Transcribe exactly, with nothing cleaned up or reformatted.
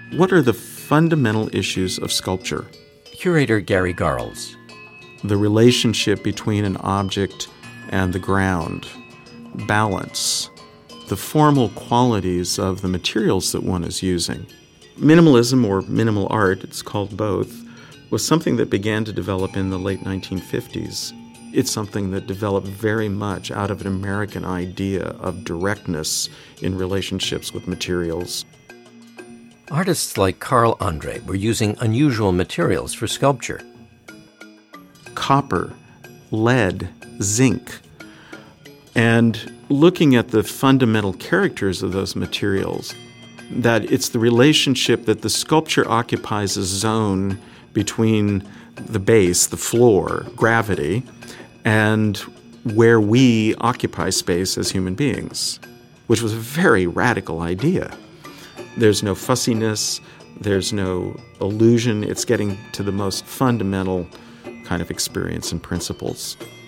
What are the fundamental issues of sculpture? Curator Gary Garles. The relationship between an object and the ground, balance, the formal qualities of the materials that one is using. Minimalism, or minimal art, it's called both, was something that began to develop in the late nineteen fifties. It's something that developed very much out of an American idea of directness in relationships with materials. Artists like Carl Andre were using unusual materials for sculpture. Copper, lead, zinc, and looking at the fundamental characters of those materials, that it's the relationship that the sculpture occupies a zone between the base, the floor, gravity, and where we occupy space as human beings, which was a very radical idea. There's no fussiness, there's no illusion, it's getting to the most fundamental kind of experience and principles.